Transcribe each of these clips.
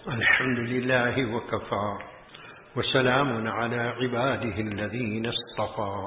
الحمد لله وكفى وسلام على عباده الذين اصطفى.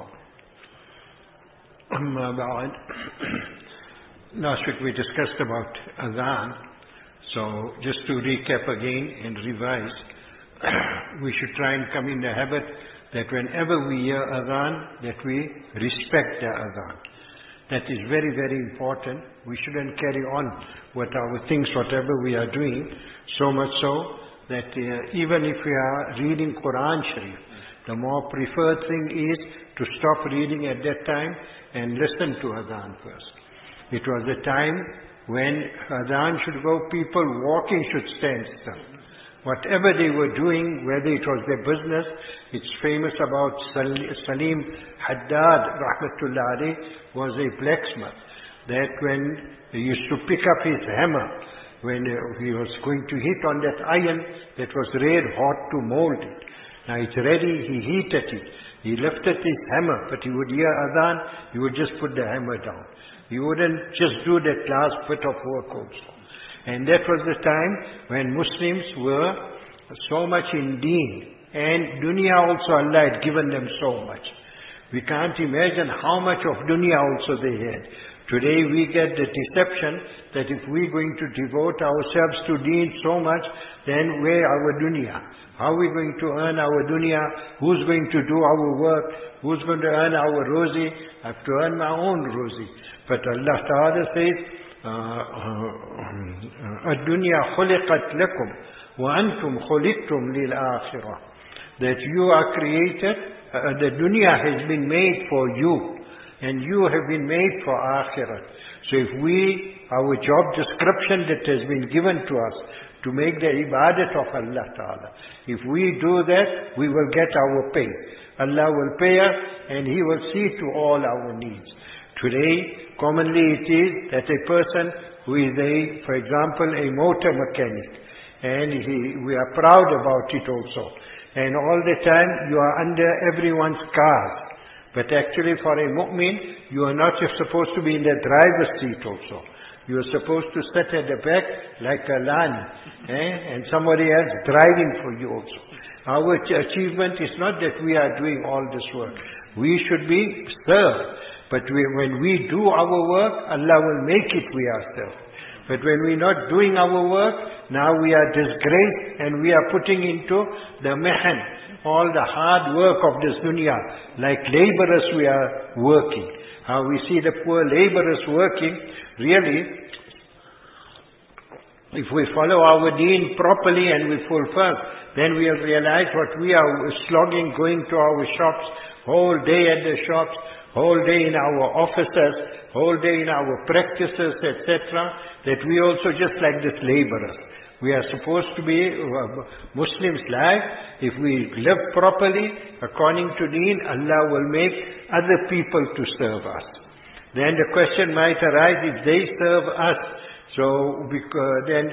أما بعد, last week we discussed about Adhan. So just to recap again and revise, we should try and come in the habit that whenever we hear Adhan, that we respect the Adhan. That is very, very important. We shouldn't carry on with our things, whatever we are doing, so much so that even if we are reading Quran Sharif, the more preferred thing is to stop reading at that time and listen to Adhan first. It was a time when Adhan should go, people walking should stand still. Whatever they were doing, whether it was their business, it's famous about Salim Haddad, rahmatullah alayh, was a blacksmith. That when he used to pick up his hammer, when he was going to hit on that iron that was red hot to mold it. Now it's ready, he heated it. He lifted his hammer, but he would hear Adhan, he would just put the hammer down. He wouldn't just do that last bit of work also. And that was the time when Muslims were so much in deen. And dunya also Allah had given them so much. We can't imagine how much of dunya also they had. Today we get the deception that if we're going to devote ourselves to deen so much, then where our dunya? How are we going to earn our dunya? Who's going to do our work? Who's going to earn our rozi? I have to earn my own rozi. But Allah Ta'ala says, الدنيا خلقت لكم وأنتم خلقتم للآخرة. That you are created, the dunya has been made for you, and you have been made for akhirat. So if our job description that has been given to us, to make the ibadat of Allah Ta'ala, if we do that, we will get our pay. Allah will pay us, and He will see to all our needs. Today, commonly it is that a person who is for example, a motor mechanic, and we are proud about it also. And all the time you are under everyone's cars. But actually for a mu'min, you are not just supposed to be in the driver's seat also. You are supposed to sit at the back like a lani, and somebody else driving for you also. Our achievement is not that we are doing all this work. We should be served. But when we do our work, Allah will make it we are served. But when we are not doing our work, now we are disgraced and we are putting into the mihan, all the hard work of this dunya. Like laborers we are working. How we see the poor laborers working, really, if we follow our deen properly and we fulfill, then we will realize what we are slogging, going to our shops, whole day at the shops, whole day in our offices, whole day in our practices, etc., that we also just like this laborers. We are supposed to be Muslims like, if we live properly, according to deen, Allah will make other people to serve us. Then the question might arise, if they serve us, so then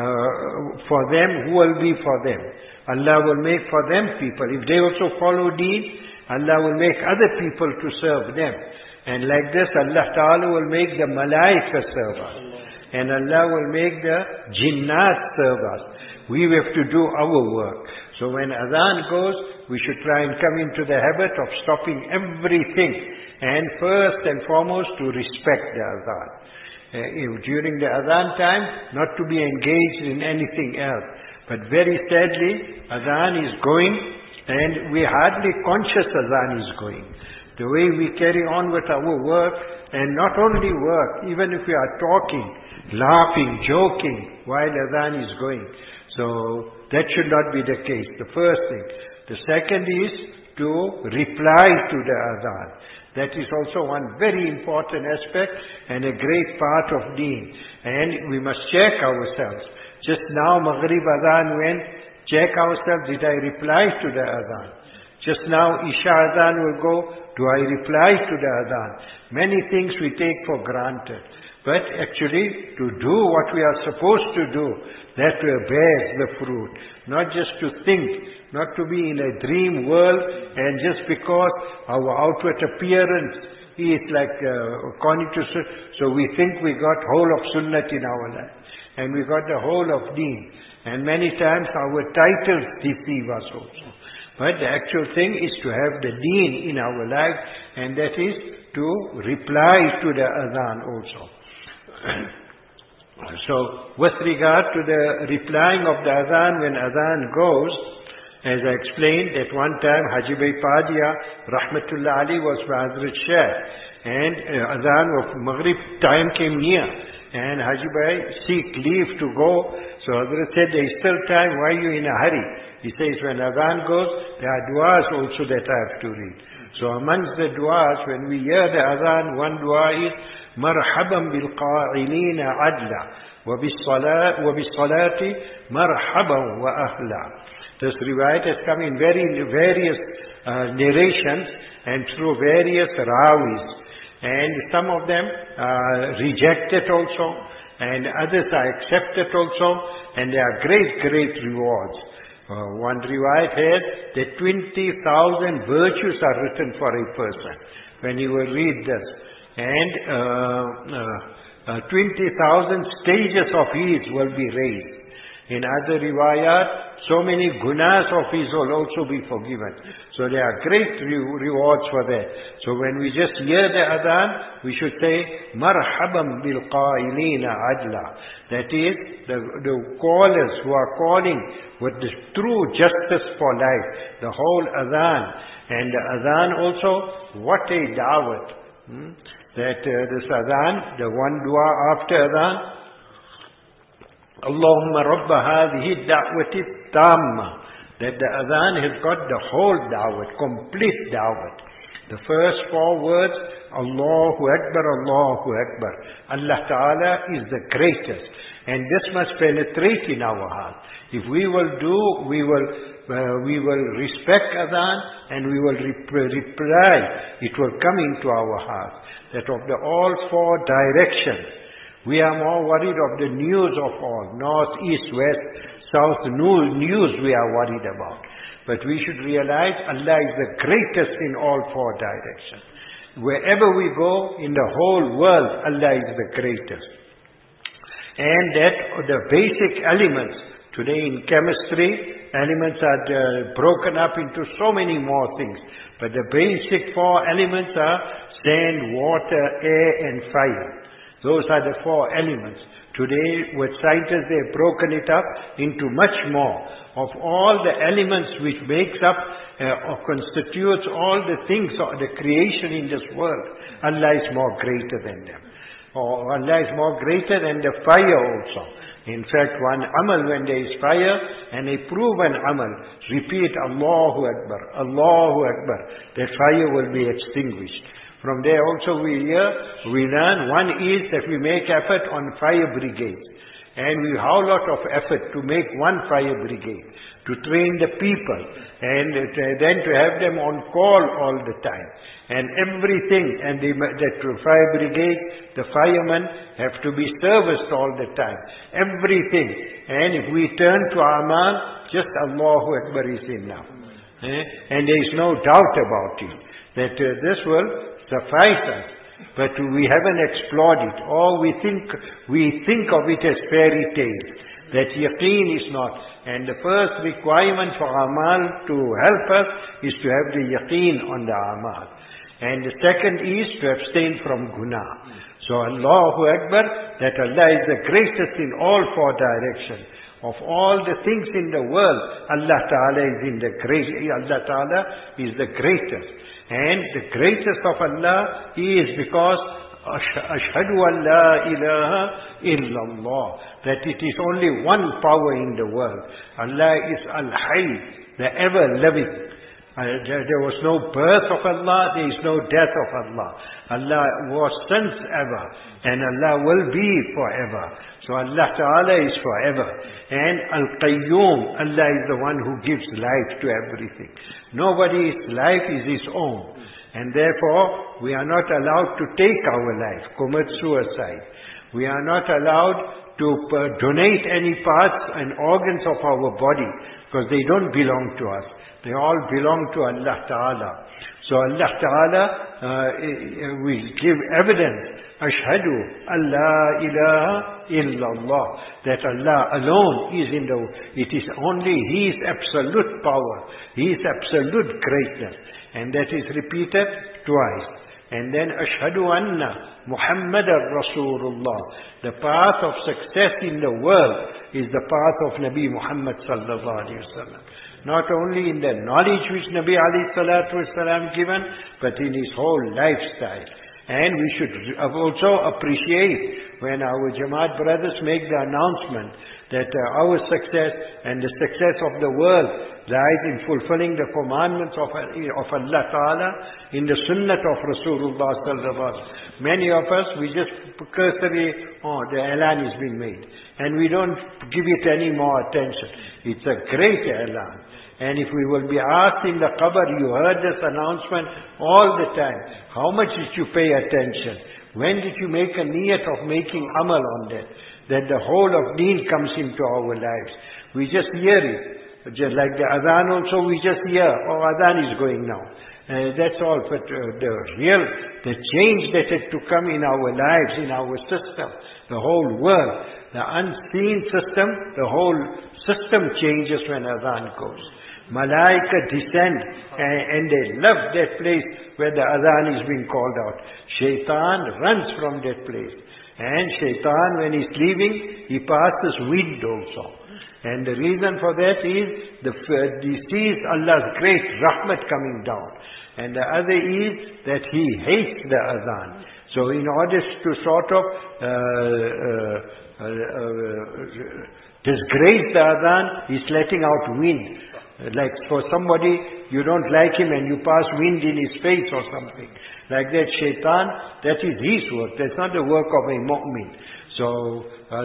for them, who will be for them? Allah will make for them people. If they also follow deen, Allah will make other people to serve them. And like this, Allah Ta'ala will make the malaika serve us. And Allah will make the jinnat serve us. We have to do our work. So when Adhan goes, we should try and come into the habit of stopping everything. And first and foremost, to respect the Adhan. During the Adhan time, not to be engaged in anything else. But very sadly, Adhan is going, and we are hardly conscious Adhan is going. The way we carry on with our work, and not only work, even if we are talking, laughing, joking, while Adhan is going. So, that should not be the case, the first thing. The second is to reply to the Adhan. That is also one very important aspect, and a great part of deen. And we must check ourselves. Just now Maghrib Adhan went, check ourselves, did I reply to the Adhan? Just now Isha Adhan will go, do I reply to the Adhan? Many things we take for granted. But actually, to do what we are supposed to do, that bears the fruit. Not just to think, not to be in a dream world, and just because our outward appearance is like, according to, so we think we got whole of Sunnat in our life. And we got the whole of deen. And many times our titles deceive us also. But the actual thing is to have the deen in our life, and that is to reply to the adhan also. So, with regard to the replying of the adhan, when adhan goes, as I explained, at one time Haji Bhai Padia, Rahmatullah Ali, was by Hazrat Shah, and adhan of Maghrib time came near, and Haji Bhai seeked leave to go. So Hazrat said, there is still time, why are you in a hurry? He says, when adhan goes, there are du'as also that I have to read. So amongst the du'as, when we hear the adhan, one du'a is, مرحبا بالقائلين عدلا وبالصلاة مرحبا وأهلا. This riwayat has come in various narrations and through various rawis. And some of them are rejected also, and others are accepted also, and there are great rewards. One riwayat has that 20,000 virtues are written for a person when he will read this. And 20,000 stages of his will be raised. In other riwayat, so many gunas of his will also be forgiven. So there are great rewards for that. So when we just hear the adhan, we should say, Marhaban bil qailina adla. That is, the callers who are calling with the true justice for life. The whole adhan. And the adhan also, what a da'wat. That this adhan, the one dua after adhan, Allahumma rabba hadhihi da'wati tamma. That the adhan has got the whole da'wat, complete da'wat. The first 4 words, Allahu Akbar, Allahu Akbar. Allah Ta'ala is the greatest. And this must penetrate in our heart. If we will do, we will respect adhan and we will reply. It will come into our heart. That of the all 4 directions, we are more worried of the news of all. North, east, west, south, news we are worried about. But we should realize Allah is the greatest in all 4 directions. Wherever we go in the whole world, Allah is the greatest. And that the basic elements, today in chemistry, elements are broken up into so many more things. But the basic 4 elements are sand, water, air and fire. Those are the 4 elements. Today, with scientists, they have broken it up into much more. Of all the elements which makes up or constitutes all the things of the creation in this world, Allah is more greater than them. Or Allah is more greater than the fire also. In fact, one amal, when there is fire, and a proven amal, repeat Allahu Akbar, Allahu Akbar, that fire will be extinguished. From there also we learn, one is that we make effort on fire brigades. And we have a lot of effort to make one fire brigade, to train the people, and then to have them on call all the time. And everything, and that fire brigade, the firemen have to be serviced all the time. Everything. And if we turn to Amal, just Allahu Akbar is enough. And there is no doubt about it, that this will suffice us. But we haven't explored it. Or we think of it as fairy tales. That yaqeen is not. And the first requirement for amal to help us is to have the yaqeen on the amal. And the second is to abstain from guna. So Allahu Akbar, that Allah is the greatest in all 4 directions. Of all the things in the world, Allah Ta'ala is the greatest. And the greatest of Allah is because Ashhadu an la ilaha illallah, that it is only one power in the world. Allah is Al-Hayy, the ever-living. There was no birth of Allah, there is no death of Allah. Allah was since ever, and Allah will be forever. So Allah Ta'ala is forever. And Al-Qayyum, Allah is the one who gives life to everything. Nobody's life is his own. And therefore, we are not allowed to take our life, commit suicide. We are not allowed to donate any parts and organs of our body, because they don't belong to us. They all belong to Allah Ta'ala. So Allah Ta'ala will give evidence. Ashhadu an la ilaha illallah. That Allah alone is in the, it is only His absolute power, His absolute greatness. And that is repeated twice. And then Ashhadu anna Muhammadar Rasulullah. The path of success in the world is the path of Nabi Muhammad sallallahu alaihi wasallam. Not only in the knowledge which Nabi alayhi salatu wasallam given, but in his whole lifestyle. And we should also appreciate when our Jamaat brothers make the announcement that our success and the success of the world lies in fulfilling the commandments of Allah Ta'ala in the sunnah of Rasulullah sallallahu alaihi wasallam. Many of us, we just cursory, the Elan is being made. And we don't give it any more attention. It's a great Elan. And if we will be asked in the qabr, you heard this announcement all the time. How much did you pay attention? When did you make a niyat of making amal on that? That the whole of deen comes into our lives. We just hear it. Just like the adhan also, we just hear, adhan is going now. That's all. But the change that had to come in our lives, in our system, the whole world, the unseen system, the whole system changes when adhan goes. Malaika descend and they love that place where the adhan is being called out. Shaitan runs from that place. And Shaitan, when he's leaving, he passes wind also. And the reason for that is, he sees Allah's great rahmat coming down. And the other is that he hates the adhan. So in order to sort of disgrace the adhan, he's letting out wind. Like for somebody, you don't like him and you pass wind in his face or something. Like that Shaitan, that is his work. That's not the work of a mu'min. So,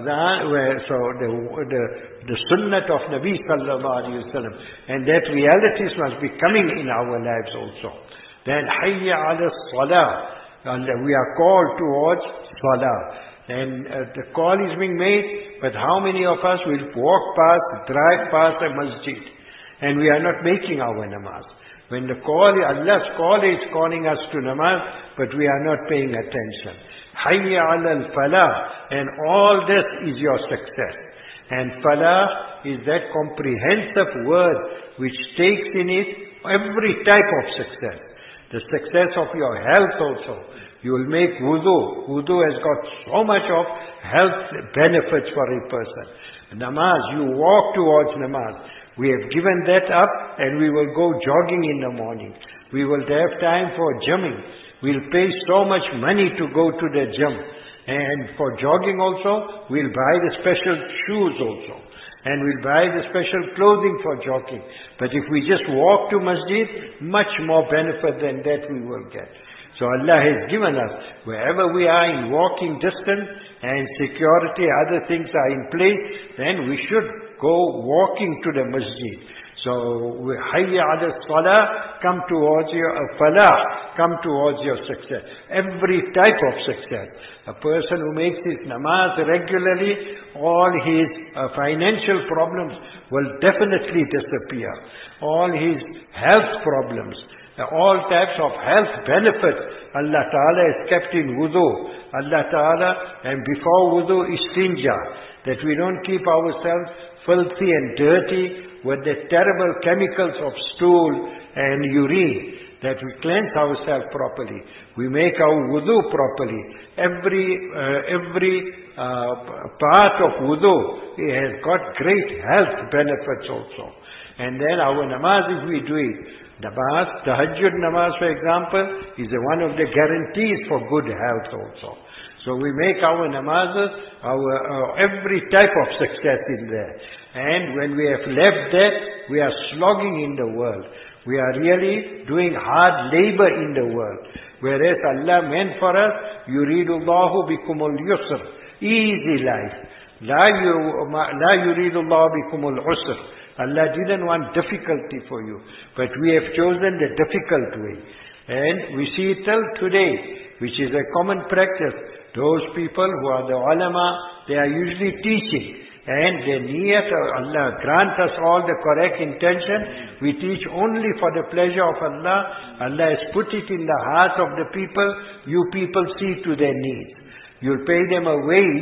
the sunnah of Nabi sallallahu alayhi wa sallam, and that realities must be coming in our lives also. Then, hayya ala salah. And we are called towards salah. And the call is being made, but how many of us will walk past, drive past a masjid? And we are not making our namaz. When the call, Allah's call is calling us to namaz, but we are not paying attention. Hayya ala al-falah. And all this is your success. And falah is that comprehensive word which takes in it every type of success. The success of your health also. You will make wudu. Wudu has got so much of health benefits for a person. Namaz, you walk towards namaz. We have given that up and we will go jogging in the morning. We will have time for gymming. We'll pay so much money to go to the gym. And for jogging also, we'll buy the special shoes also. And we'll buy the special clothing for jogging. But if we just walk to masjid, much more benefit than that we will get. So Allah has given us, wherever we are in walking distance and security, other things are in place, then we should go walking to the masjid. So, hayya ala salah, come towards your falah, come towards your success. Every type of success. A person who makes his namaz regularly, all his financial problems will definitely disappear. All his health problems, all types of health benefits, Allah Ta'ala has kept in wudu. Allah Ta'ala, and before wudu, istinja, that we don't keep ourselves filthy and dirty with the terrible chemicals of stool and urine, that we cleanse ourselves properly. We make our wudu properly. Every part of wudu has got great health benefits also. And then our namaz, if we do it, namaz, tahajjud namaz for example, is one of the guarantees for good health also. So we make our namazes, every type of success in there. And when we have left that, we are slogging in the world. We are really doing hard labor in the world. Whereas Allah meant for us, yuridullahu bikumul yusr, easy life. La yuridullahu bikumul usr. Allah didn't want difficulty for you, but we have chosen the difficult way. And we see it till today, which is a common practice. Those people who are the ulama, they are usually teaching. And their niyat, Allah grant us all the correct intention. We teach only for the pleasure of Allah. Allah has put it in the hearts of the people. You people see to their needs. You'll pay them a wage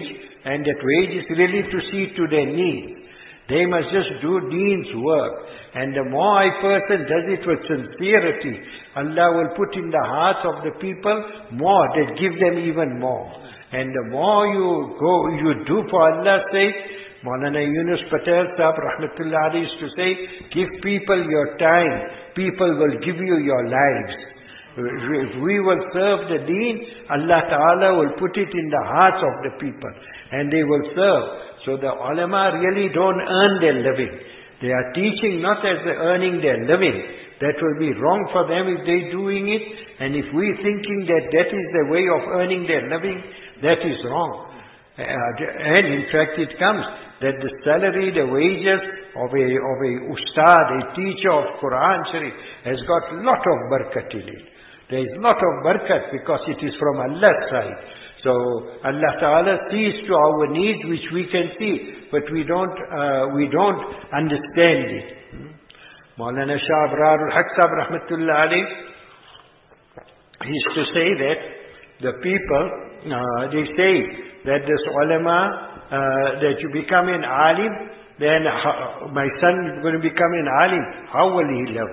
and that wage is really to see to their needs. They must just do deen's work. And the more a person does it with sincerity, Allah will put in the hearts of the people more, that give them even more. And the more you do for Allah's sake, Maulana Yunus Patel Sahab Rahmatullah Ali used to say, give people your time, people will give you your lives. If we will serve the deen, Allah Ta'ala will put it in the hearts of the people, and they will serve. So the ulama really don't earn their living. They are teaching not as earning their living. That will be wrong for them if they're doing it. And if we're thinking that that is the way of earning their living, that is wrong. And in fact it comes that the salary, the wages of a ustad, a teacher of Quran Sharif, has got a lot of barakat in it. There is a lot of barakat because it is from Allah's side. So Allah Ta'ala sees to our needs which we can see, but we don't understand it. Maulana Shah Abrarul Haq Sahab Rahmatullah Ali, he used to say that the people, they say that this ulama, that you become an alim, then my son is going to become an alim. How will he live?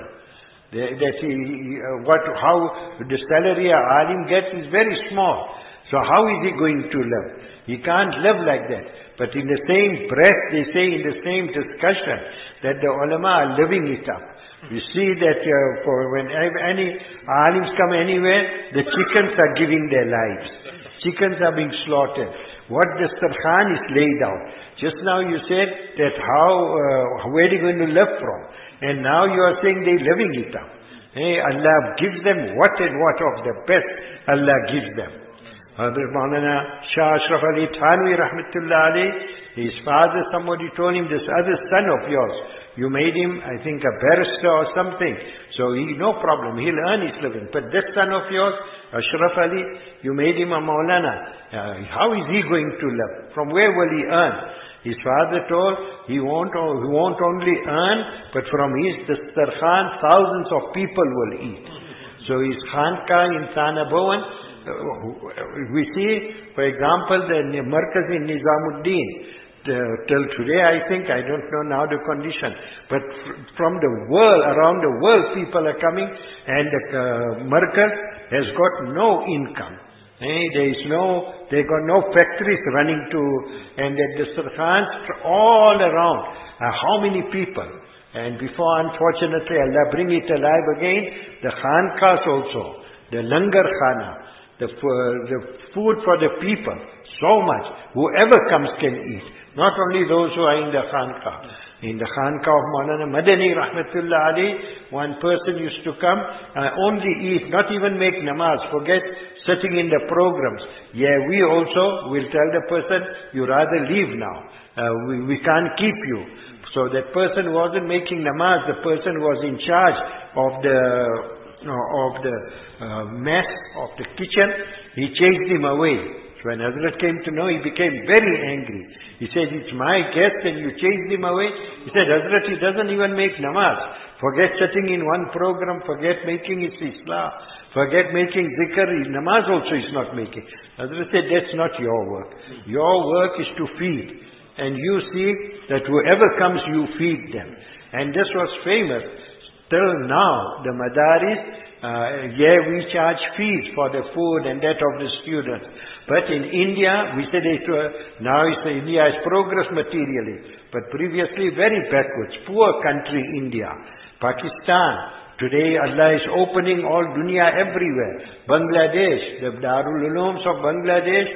How the salary a alim gets is very small. So how is he going to live? He can't live like that. But in the same breath, they say in the same discussion that the ulama are living it up. You see that when any alims come anywhere, the chickens are giving their lives. Chickens are being slaughtered. What the Dastarkhan is laid out. Just now you said that where are they going to live from? And now you are saying they're living it up. Hey, Allah gives them what and what of the best Allah gives them. Hazrat Maulana Shah Ashraf Ali Thanwi Rahmatullah Ali, his father, somebody told him, this other son of yours, you made him, I think, a barrister or something. So no problem, he'll earn his living. But this son of yours, Ashraf Ali, you made him a Maulana. How is he going to live? From where will he earn? His father told, he won't only earn, but from his Dastarkhan, thousands of people will eat. So his Khanka in Thana Bhawan, we see, for example, the Markaz in Nizamuddin, till today I think, I don't know now the condition, but from the world, around the world people are coming, and the Markaz has got no income. They got no factories running to, and the Dastarkhans all around. How many people? And before, unfortunately, Allah bring it alive again, the Khankas also, the Langar Khana, the food for the people, so much. Whoever comes can eat. Not only those who are in the Khanka. In the Khanka of Maulana Madani Rahmatullah Ali, one person used to come, only eat, not even make namaz, forget sitting in the programs. Yeah, we also will tell the person, you rather leave now. We can't keep you. So that person wasn't making namaz, the person was in charge of the mess of the kitchen. He chased him away. So when Hazrat came to know, he became very angry. He said, it's my guest and you chased him away. He said, Hazrat, he doesn't even make namaz. Forget sitting in one program, forget making his Islah, forget making zikr, namaz also is not making. Hazrat said, that's not your work. Your work is to feed. And you see that whoever comes, you feed them. And this was famous. Till now, the madaris, we charge fees for the food and that of the students. But in India, we said now India is progress materially. But previously very backwards, poor country India. Pakistan, today Allah is opening all dunya everywhere. Bangladesh, the Darul Ulooms of Bangladesh,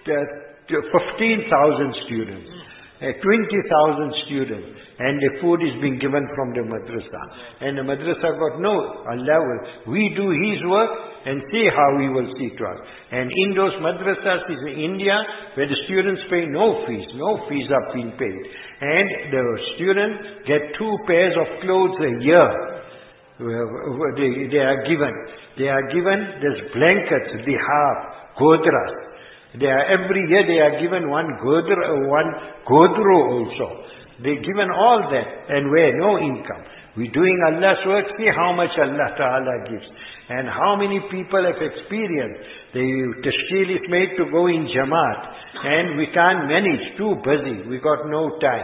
15,000 students. 20,000 students, and the food is being given from the madrasa. And the madrasa got no, Allah will, we do His work and see how He will see to us. And in those madrasas in India, where the students pay no fees are being paid. And the students get 2 pairs of clothes a year. They are given this blankets, lihaf, godras. Every year they are given one godro also. They're given all that, and where no income. We're doing Allah's work, see how much Allah Ta'ala gives. And how many people have experienced. The tashkil is made to go in Jamaat. and we can't manage, too busy, we got no time.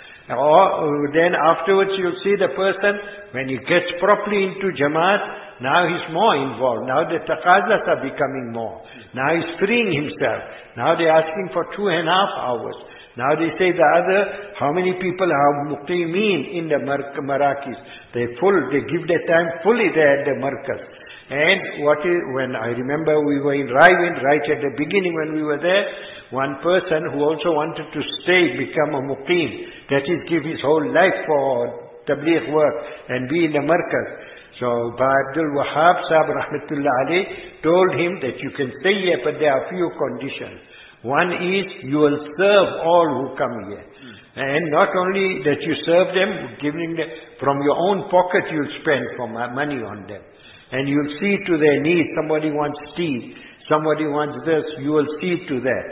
Or then afterwards you'll see the person, when he gets properly into Jamaat, now he's more involved. Now the taqazas are becoming more. Now he's freeing himself. Now they're asking for 2.5 hours. Now they say the other, how many people are muqimeen in the Marakis? They give their time fully there at the Markaz. And when I remember we were in Raiwind, right at the beginning when we were there, one person who also wanted to stay, become a muqim, that is, give his whole life for tabligh work and be in the Markaz. So Abdul Wahab Sahib Rahmatullah Ali told him that you can stay here, but there are few conditions. One is you will serve all who come here. And not only that you serve them, giving them from your own pocket you'll spend money on them. And you'll see to their needs. Somebody wants tea, somebody wants this, you will see to that.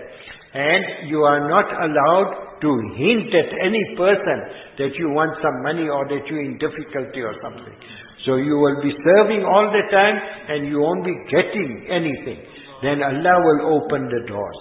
And you are not allowed to hint at any person that you want some money or that you're in difficulty or something. So you will be serving all the time and you won't be getting anything. Then Allah will open the doors.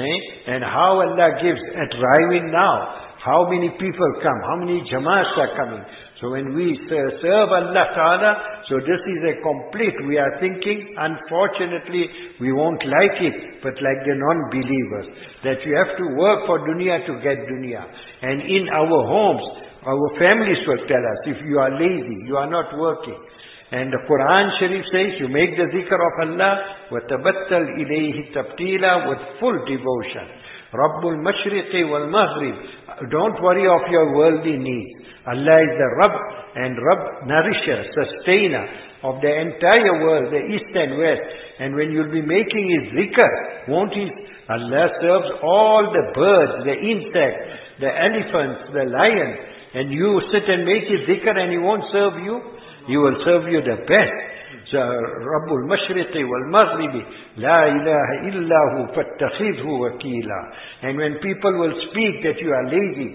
And how Allah gives at Raiwind now, how many people come, how many Jamaats are coming. So when we serve Allah Ta'ala, so this is a complete, we are thinking, unfortunately, we won't like it, but like the non-believers, that you have to work for dunya to get dunya. And in our homes, our families will tell us, if you are lazy, you are not working. And the Quran Sharif says, you make the zikr of Allah, وَتَبَتَّلْ إِلَيْهِ تَبْتِيلًا, with full devotion. Rabbul Mashriqi wal Maghrib. Don't worry of your worldly needs. Allah is the Rabb, and Rabb, nourisher, sustainer of the entire world, the east and west. And when you'll be making His zikr, won't He? Allah serves all the birds, the insects, the elephants, the lions. And you sit and make His zikr and He won't serve you? He will serve you the best. So, Rabbul Mashriqi wal Maghribi, La ilaha illahu fattakhidhu wakila. And when people will speak that you are lazy,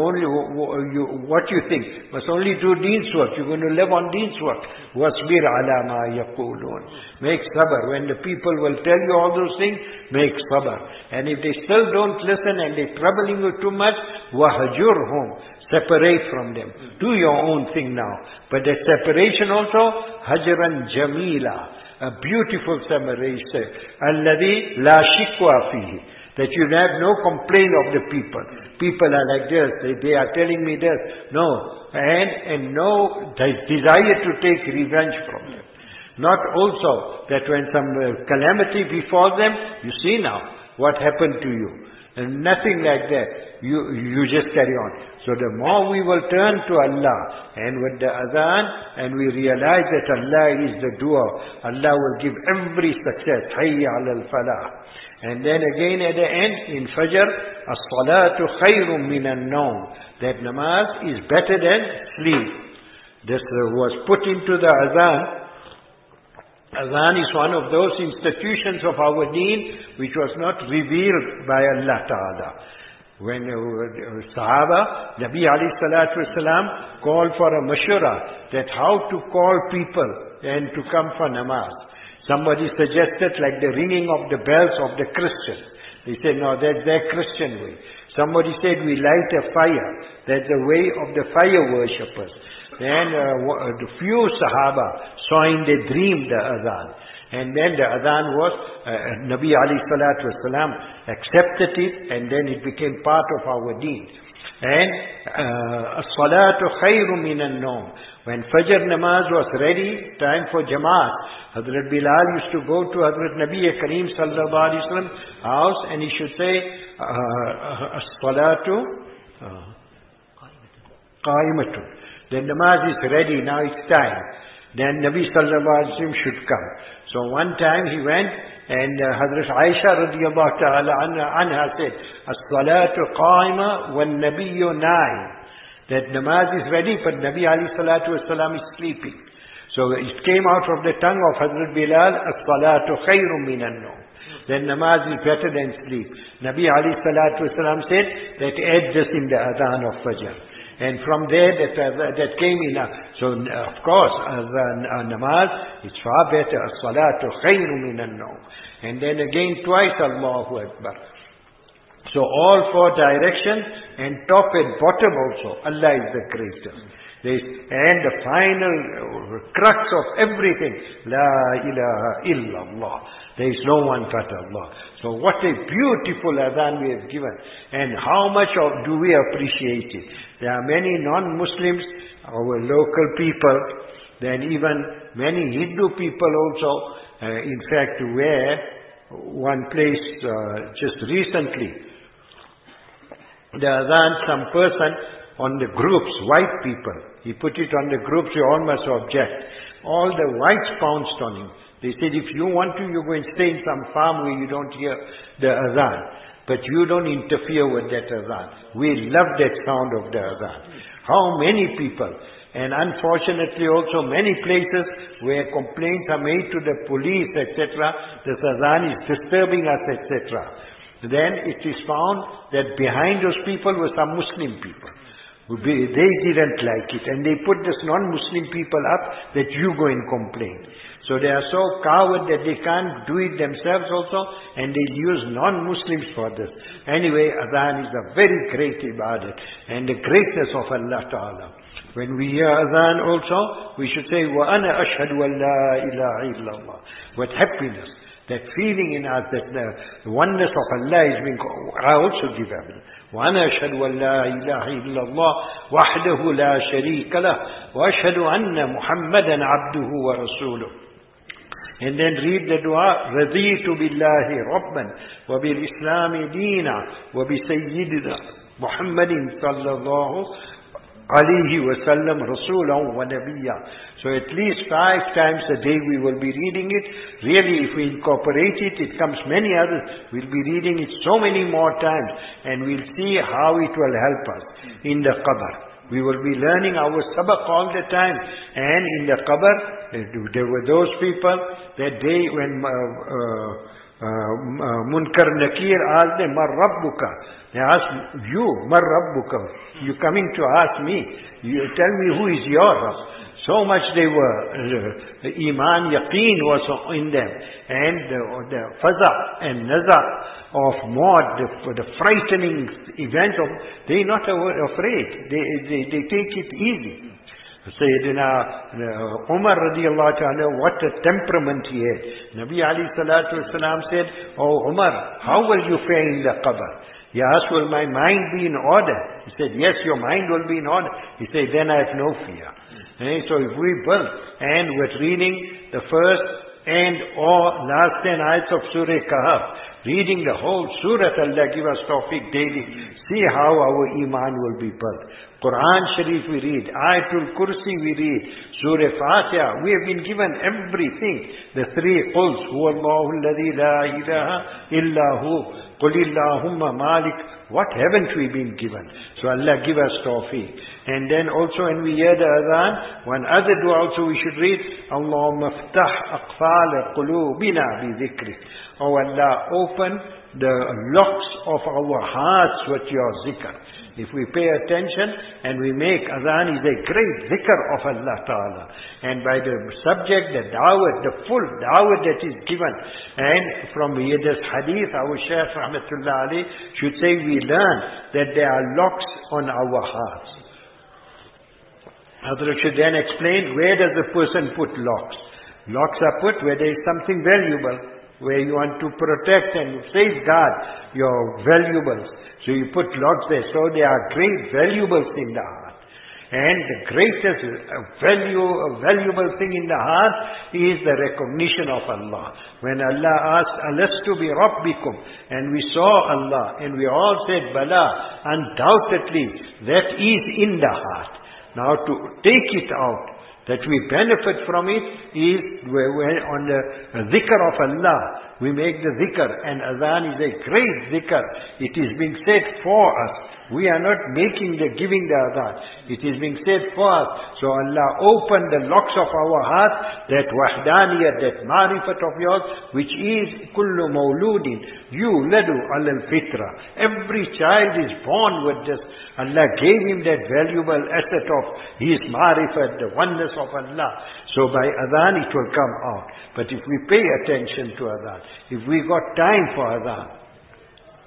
what you think? Must only do deen's work. You're going to live on deen's work. Wasbir ala ma yaqulun. Make sabr. When the people will tell you all those things, make sabr. And if they still don't listen and they're troubling you too much, wahjurhum. Separate from them. Do your own thing now. But the separation also, hajran jamila, a beautiful separation. Alladhi la shikwa fihi. That you have no complaint of the people. People are like this, they are telling me this. No. And no desire to take revenge from them. Not also that when some calamity befalls them, you see now what happened to you. And nothing like that. You just carry on. So the more we will turn to Allah, and with the adhan, and we realize that Allah is the doer, Allah will give every success. Hayya ala al-falah. And then again at the end, in Fajr, as-salatu khayrun minan nawm. That namaz is better than sleep. This was put into the adhan. Adhan is one of those institutions of our deen which was not revealed by Allah Ta'ala. When Sahaba, Nabi alayhi salatu wasalam called for a mashura, that how to call people and to come for namaz. Somebody suggested like the ringing of the bells of the Christians. They said, no, that's their Christian way. Somebody said, we light a fire. That's the way of the fire worshippers. Then the few Sahaba saw in their dream the adhan. And then the adhan was, Nabi alayhi salatu wasalam accepted it, and then it became part of our deen. And as-salatu khayru minan nawm. When Fajr namaz was ready, time for Jamaat, Hazrat Bilal used to go to Hazrat Nabi Kareem sallallahu alayhi wasallam house, and he should say, as-salatu qa'imatun. The namaz is ready, now it's time. Then Nabi sallallahu alayhi wasallam should come. So one time he went, and Hazrat Aisha radiyallahu ta'ala anha said, as-salatu qa'ima wal nabiyyu na'im. That namaz is ready, but Nabi alayhi salatu wasalam is sleeping. So it came out of the tongue of Hazrat Bilal, as-salatu khayrun minan nawm. Then namaz is better than sleep. Nabi alayhi salatu wasalam said that add this in the adhan of Fajr. And from there that came in. So of course, namaz is far better. As-salatu khayrun minan nawm. And then again twice, Allahu Akbar. So all four directions and top and bottom also, Allah is the greatest. And the final crux of everything, La ilaha illallah. There is no one but Allah. So what a beautiful adhan we have given. And how much do we appreciate it? There are many non-Muslims, our local people, then even many Hindu people also. In fact, where one place just recently, the adhan, some person on the groups, white people, he put it on the groups, you all must object. All the whites pounced on him. They said, if you want to, you go and stay in some farm where you don't hear the adhan. But you don't interfere with that adhan. We love that sound of the adhan. How many people, and unfortunately also many places where complaints are made to the police, etc., this adhan is disturbing us, etc. Then it is found that behind those people were some Muslim people. They didn't like it, and they put this non-Muslim people up that you go and complain. So they are so coward that they can't do it themselves also, and they use non-Muslims for this. Anyway, adhan is a very great ibadat, and the greatness of Allah Ta'ala. When we hear adhan also, we should say, وَأَنَا أَشْهَدُ أَن لَا إِلَهَ إِلَّا اللَّهِ. What happiness, that feeling in us that the oneness of Allah is being, I also give evidence. وأنا أشهد أن لا إله إلا الله وحده لا شريك له وأشهد أن محمدا عبده ورسوله. And then read the dua, رضيت بالله ربا وبالإسلام دينا وبسيدنا محمد صلى الله عليه وسلم رسولا ونبيا. So at least 5 times a day we will be reading it. Really, if we incorporate it, it comes many others. We'll be reading it so many more times, and we'll see how it will help us in the qabr. We will be learning our sabaq all the time. And in the qabr, there were those people that day when Munkar Nakir asked them, Mar Rabbuka. They asked, you, Mar Rabbuka. You coming to ask me. You tell me who is your Rabb. So much they were, Iman, Yaqeen was in them. And the faza and naza of Maud, the frightening event of, they are not afraid. They take it easy. Sayyidina Umar radiallahu ta'ala, what a temperament he had. Nabi alayhi salatu wasalam said, oh Umar, how will you fare in the qabr? He asked, will my mind be in order? He said, yes, your mind will be in order. He said, then I have no fear. So if we build, and we're reading the first and or last 10 ayats of Surah Kahf, reading the whole Surah, Allah give us tawfiq daily. See how our iman will be built. Quran Sharif we read, Ayatul Kursi we read, Surah Fatiha. We have been given everything. The 3 Quls, Huwallahu alladhi la ilaha illa hu, Qulillahumma malik. What haven't we been given? So Allah give us tawfiq. And then also when we hear the adhan, one other dua also we should read, Allahumma ftah aqfal qulubina bi dhikrik. Oh Allah, open the locks of our hearts with your zikr. If we pay attention and we make adhan is a great zikr of Allah Ta'ala. And by the subject, the da'wah, the full da'wah that is given. And from this hadith, our Shaykh Rahmatullah Ali should say we learn that there are locks on our hearts. Hazrat should then explain where does the person put locks. Locks are put where there is something valuable, where you want to protect and safeguard your valuables. So you put locks there. So there are great valuables in the heart. And the greatest valuable thing in the heart is the recognition of Allah. When Allah asked, Alastu bi Rabbikum, and we saw Allah, and we all said, Bala, undoubtedly that is in the heart. Now to take it out, that we benefit from it, is when on the zikr of Allah, we make the zikr, and adhan is a great zikr. It is being said for us. We are not giving the adhan. It is being said for us. So Allah opened the locks of our heart, that wahdaniyat, that marifat of yours, which is kullu mawludin, yuladu alal fitra. Every child is born with this. Allah gave him that valuable asset of his marifat, the oneness of Allah. So by adhan it will come out. But if we pay attention to adhan, if we got time for adhan,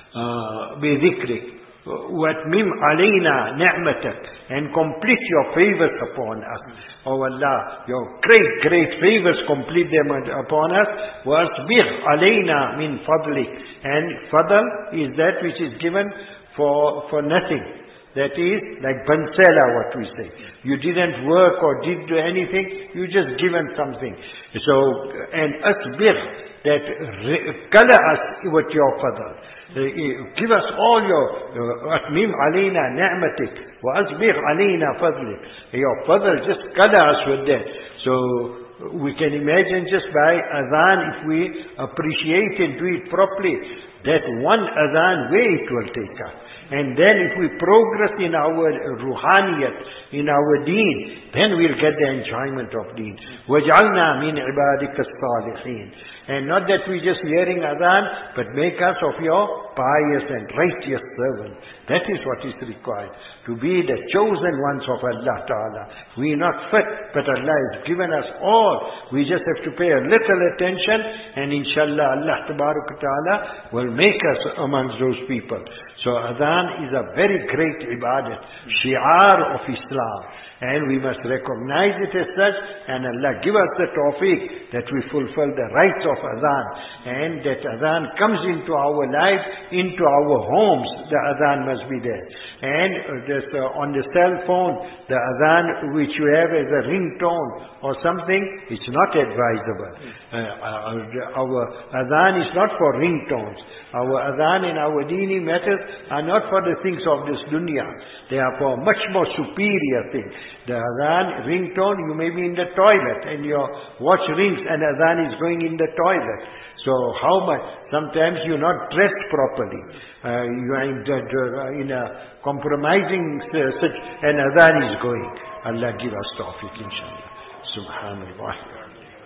بذكرك وَأَتْمِمْ عَلَيْنَا نِعْمَتَكَ, and complete your favors upon us. Oh Allah, your great favors, complete them upon us. وَأَصْبِغْ عَلَيْنَا مِنْ فَضْلِكَ, and fadl is that which is given for nothing. That is like bansela, what we say. You didn't work or did anything, you just given something. So, and asbir, that color us with your fadl. Give us all your atmim alayna ni'matik wa asbir alayna fadlik. Your fadl, just color us with that. So we can imagine just by adhan, if we appreciate and do it properly, that one adhan, where it will take us. And then if we progress in our ruhaniyat, in our deen, then we'll get the enjoyment of deen. وَجْعَلْنَا مِنْ عِبَادِكَ الصَّالِحِينَ. And not that we just hearing adhan, but make us of your pious and righteous servants. That is what is required. To be the chosen ones of Allah Ta'ala. We are not fit, but Allah has given us all. We just have to pay a little attention, and inshallah Allah Ta'ala will make us amongst those people. So adhan is a very great ibadat, shi'ar of Islam. And we must recognize it as such, and Allah give us the tawfiq that we fulfill the rights of adhan, and that adhan comes into our life, into our homes. The adhan must be there. And on the cell phone, the adhan which you have as a ringtone or something, it's not advisable. Our adhan is not for ringtones. Our adhan and our deeni matters are not for the things of this dunya. They are for much more superior things. The adhan ringtone, you may be in the toilet and your watch rings and adhan is going in the toilet. So how much? Sometimes you're not dressed properly. You are in a compromising such, and adhan is going. Allah give us tawfiq, inshallah. Subhanallah.